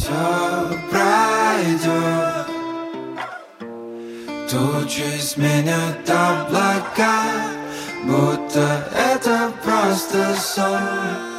все пройдет. Тучи сменят облака, будто это просто сон.